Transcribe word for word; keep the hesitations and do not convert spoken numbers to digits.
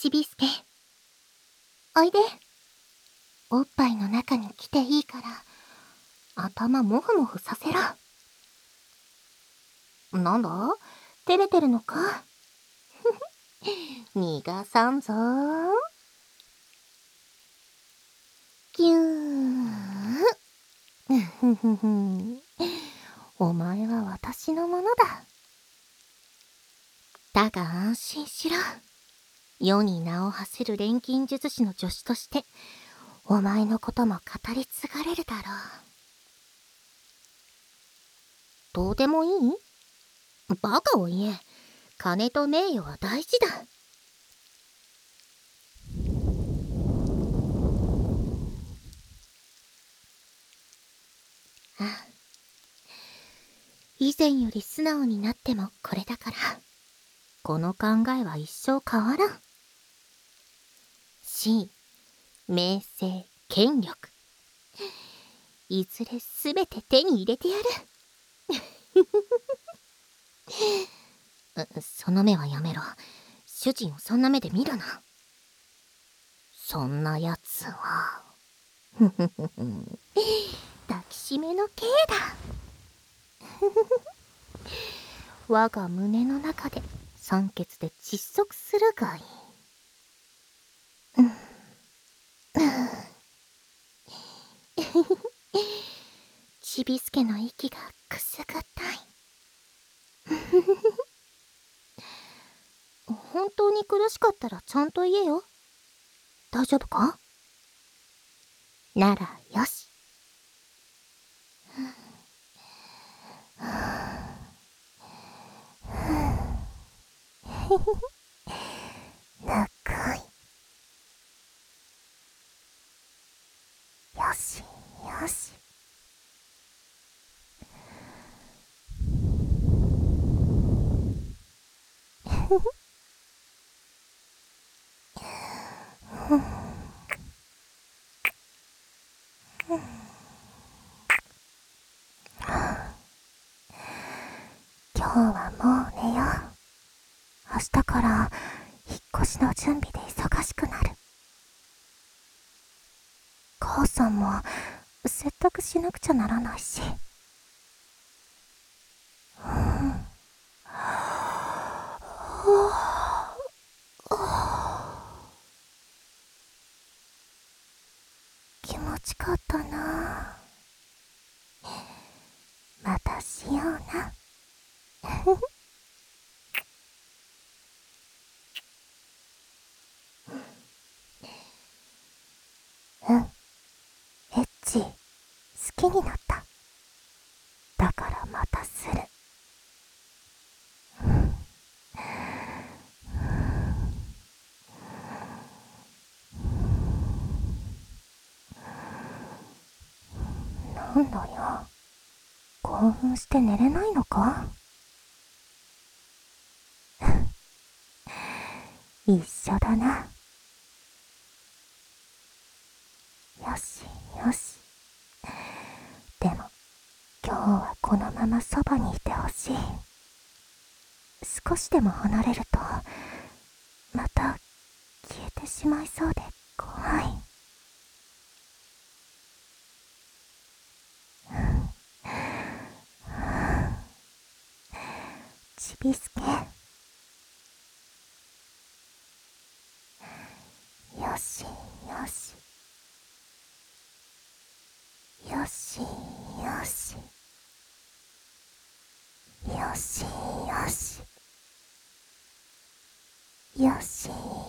ちびすけ、おいで。おっぱいの中に来ていいから、頭もふもふさせろ。なんだ？照れてるのか？逃がさんぞー。ぎゅー。ふふふん。お前は私のものだ。だが安心しろ。世に名を馳せる錬金術師の助手として、お前のことも語り継がれるだろう。どうでもいい？バカを言え。金と名誉は大事だ。ああ。以前より素直になってもこれだから、この考えは一生変わらん。地位、名声、権力。いずれすべて手に入れてやる。その目はやめろ。主人をそんな目で見るな。そんなやつは、ふふふふ抱きしめの刑だ。我が胸の中で酸欠で窒息するがいい。ちびすけの息がくすぐったい。本当に苦しかったらちゃんと言えよ。大丈夫か？ならよし。ぬくい。よしよし。今日はもう寝よう。明日から引っ越しの準備で忙しくなる。母さんも説得しなくちゃならないし。気持ちかったな。またしような。うん、エッチ好きになった。だからまたする。なんだよ、興奮して寝れないのか？一緒だな。よしよし。でも今日はこのままそばにいてほしい。少しでも離れるとまた消えてしまいそうで怖い。ちびすけ、よしよしよしよしよしよしよし